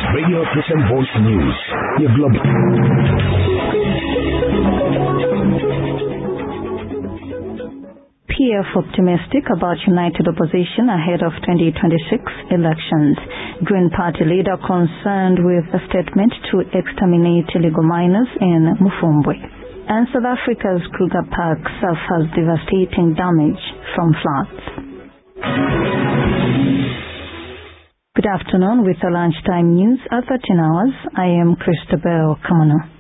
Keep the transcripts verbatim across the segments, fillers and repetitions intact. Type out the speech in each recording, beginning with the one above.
Radio Christian Voice News. Your global. P F optimistic about united opposition ahead of twenty twenty-six elections. Green Party leader concerned with a statement to exterminate illegal miners in Mufumbwe. And South Africa's Kruger Park suffers devastating damage from floods. Good afternoon with the lunchtime news at thirteen hours. I am Christabel Kamano.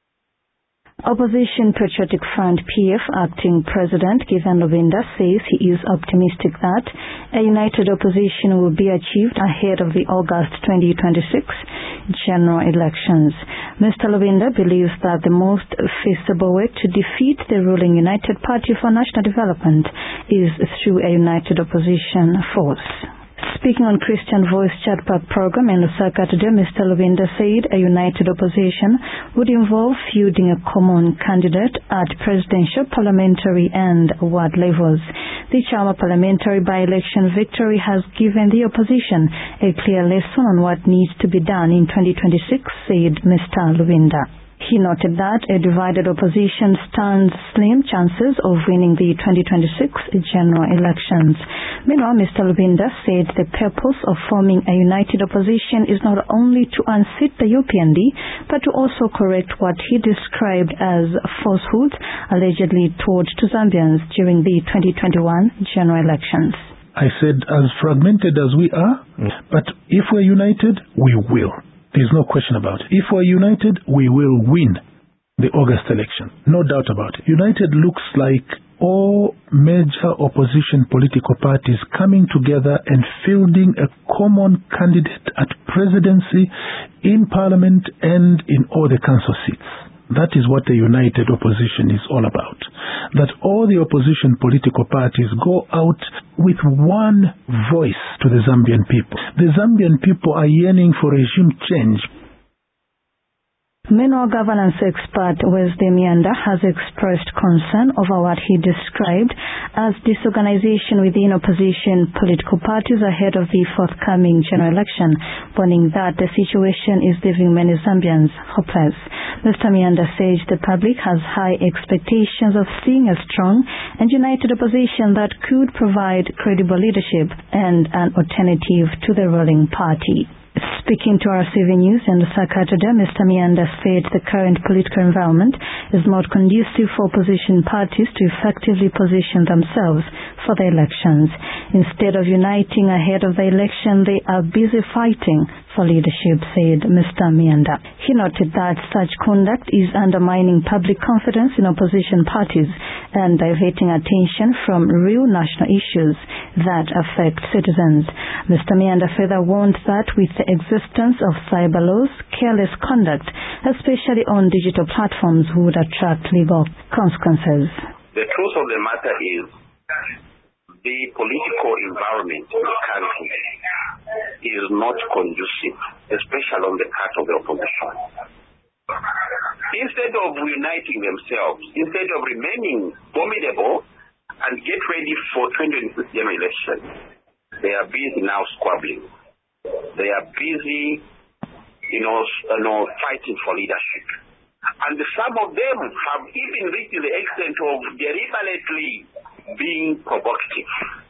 Opposition Patriotic Front P F acting President Given Lubinda says he is optimistic that a united opposition will be achieved ahead of the August twenty twenty-six general elections. Mister Lubinda believes that the most feasible way to defeat the ruling United Party for National Development is through a united opposition force. Speaking on Christian Voice Chatback program in Lusaka today, Mister Lubinda said a united opposition would involve fielding a common candidate at presidential, parliamentary and ward levels. The Chama parliamentary by-election victory has given the opposition a clear lesson on what needs to be done in twenty twenty-six, said Mister Lubinda. He noted that a divided opposition stands slim chances of winning the twenty twenty-six general elections. Meanwhile, Mister Lubinda said the purpose of forming a united opposition is not only to unseat the U P N D, but to also correct what he described as falsehoods allegedly told to Zambians during the twenty twenty-one general elections. I said, as fragmented as we are, mm. but if we're united, we will. There's no question about it. If we're united, we will win the August election. No doubt about it. United looks like all major opposition political parties coming together and fielding a common candidate at presidency, in parliament, and in all the council seats. That is what the united opposition is all about. That all the opposition political parties go out with one voice to the Zambian people. The Zambian people are yearning for regime change. Meanwhile, governance expert Wesley Mianda has expressed concern over what he described as disorganization within opposition political parties ahead of the forthcoming general election, warning that the situation is leaving many Zambians hopeless. Mister Mianda says the public has high expectations of seeing a strong and united opposition that could provide credible leadership and an alternative to the ruling party. Speaking to R C V News in Lusaka today, Mister Mianda said the current political environment is not conducive for opposition parties to effectively position themselves for the elections. Instead of uniting ahead of the election, they are busy fighting for leadership, said Mister Mianda. He noted that such conduct is undermining public confidence in opposition parties and diverting attention from real national issues that affect citizens. Mister Mianda further warned that with the existence of cyber laws, careless conduct, especially on digital platforms, would attract legal consequences. The truth of the matter is the political environment in the country is not conducive, especially on the part of the opposition. Instead of uniting themselves, instead of remaining formidable and get ready for twenty twenty-six general election, they are busy now squabbling. They are busy, you know, you know, fighting for leadership. And some of them have even reached the extent of deliberately being provocative.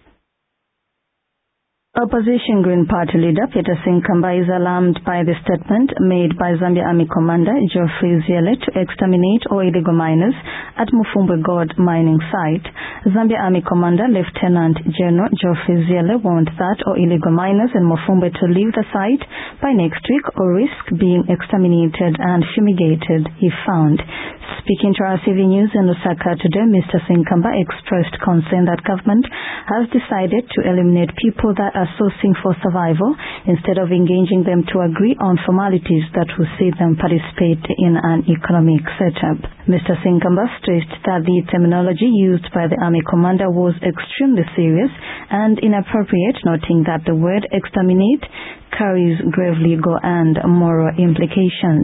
Opposition Green Party leader Peter Sinkamba is alarmed by the statement made by Zambia Army Commander Geoffrey Ziele to exterminate all illegal miners at Mufumbwe Gold mining site. Zambia Army Commander Lieutenant General Geoffrey Ziele warned that all illegal miners in Mufumbwe to leave the site by next week or risk being exterminated and fumigated, he found. Speaking to R C V News in Lusaka today, Mister Sinkamba expressed concern that government has decided to eliminate people that are sourcing for survival instead of engaging them to agree on formalities that will see them participate in an economic setup. Mister Sinkamba stressed that the terminology used by the Army Commander was extremely serious and inappropriate, noting that the word exterminate carries grave legal and moral implications.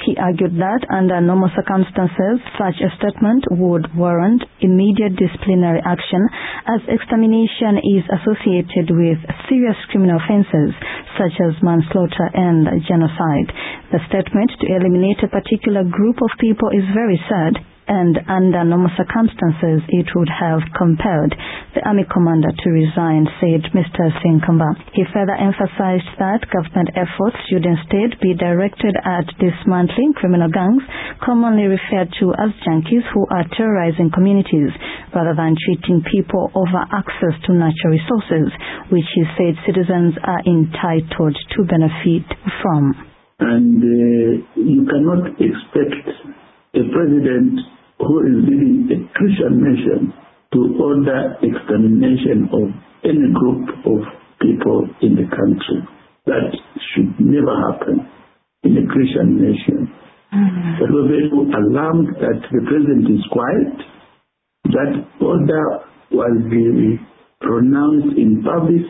He argued that under normal circumstances, such a statement would warrant immediate disciplinary action, as extermination is associated with serious criminal offenses such as manslaughter and genocide. The statement to eliminate a particular group of people is very sad, and under normal circumstances it would have compelled the army commander to resign, said Mister Sinkamba. He further emphasized that government efforts should instead be directed at dismantling criminal gangs, commonly referred to as junkies, who are terrorizing communities, rather than treating people over access to natural resources, which he said citizens are entitled to benefit from. And uh, you cannot expect a president who is leading a Christian nation to order extermination of any group of people in the country. That should never happen in a Christian nation. Mm-hmm. But we're very alarmed that the president is quiet. That order was pronounced in public,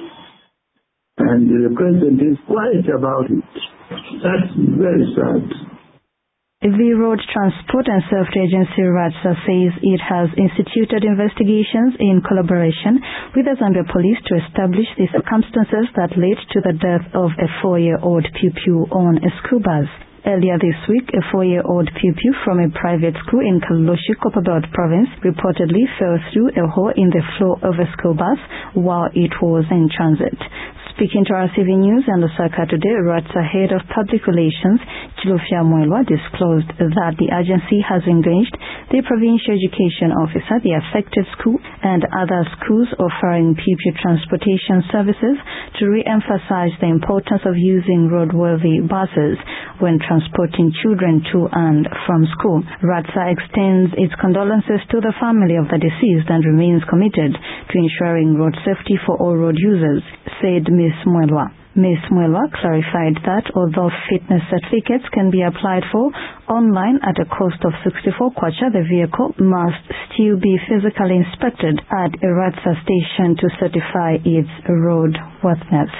and the president is quiet about it. That's very sad. The Road Transport and Safety Agency RATSA says it has instituted investigations in collaboration with the Zambia police to establish the circumstances that led to the death of a four-year-old pupil on a school bus. Earlier this week, a four-year-old pupil from a private school in Kalushi, Copperbelt Province, reportedly fell through a hole in the floor of a school bus while it was in transit. Speaking to R C V News and Lusaka today, RATSA head of public relations, Chilufya Mwelwa, disclosed that the agency has engaged the provincial education officer, the affected school, and other schools offering pupil transportation services to re-emphasize the importance of using roadworthy buses when transporting children to and from school. RATSA extends its condolences to the family of the deceased and remains committed to ensuring road safety for all road users, said Miz Mwelwa. Miz Mwelwa clarified that although fitness certificates can be applied for online at a cost of sixty-four kwacha, the vehicle must still be physically inspected at a RATSA station to certify its roadworthiness.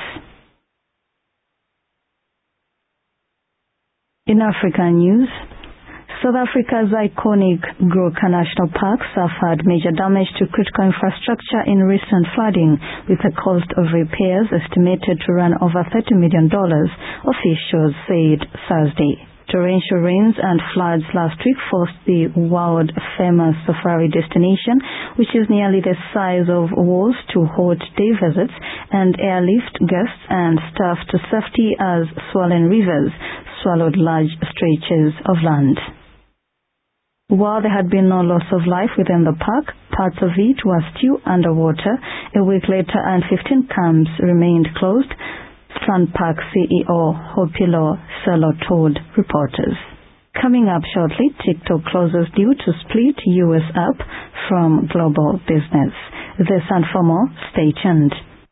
In African news, South Africa's iconic Gqoka National Park suffered major damage to critical infrastructure in recent flooding, with the cost of repairs estimated to run over thirty million dollars, officials said Thursday. Torrential rains and floods last week forced the world-famous safari destination, which is nearly the size of Walls, to halt day visits and airlift guests and staff to safety as swollen rivers swallowed large stretches of land. While there had been no loss of life within the park, parts of it were still underwater. A week later, and fifteen camps remained closed, Strand Park C E O Hopilo Selo told reporters. Coming up shortly, TikTok closes deal to split U S up from global business. This and for more, stay tuned.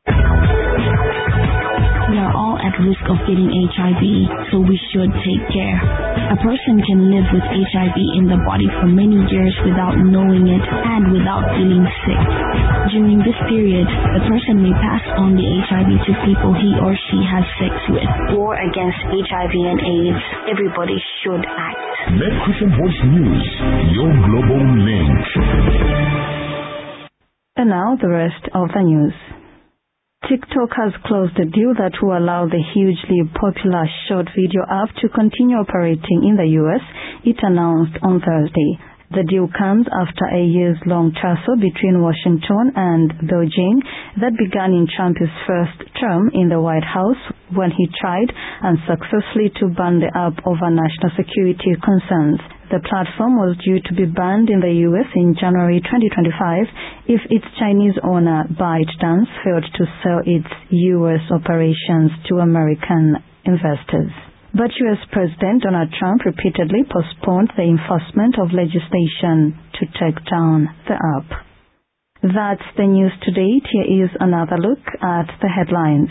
We are all at risk of getting H I V, so we should take care. A person can live with H I V in the body for many years without knowing it and without feeling sick. During this period, the person may pass on the H I V to people he or she has sex with. War against H I V and AIDS. Everybody should act. Net Christian Voice News, your global link. And now the rest of the news. TikTok has closed a deal that will allow the hugely popular short video app to continue operating in the U S, it announced on Thursday. The deal comes after a years-long tussle between Washington and Beijing that began in Trump's first term in the White House, when he tried unsuccessfully to ban the app over national security concerns. The platform was due to be banned in the U S in January twenty twenty-five if its Chinese owner ByteDance failed to sell its U S operations to American investors. But U S President Donald Trump repeatedly postponed the enforcement of legislation to take down the app. That's the news to date. Here is another look at the headlines.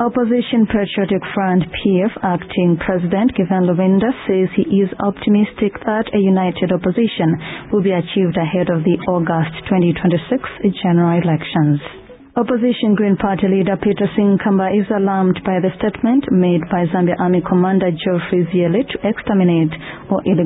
Opposition Patriotic Front P F acting President Given Lovinda says he is optimistic that a united opposition will be achieved ahead of the August twenty twenty-six general elections. Opposition Green Party leader Peter Singh Kamba is alarmed by the statement made by Zambia Army Commander Geoffrey Ziele to exterminate or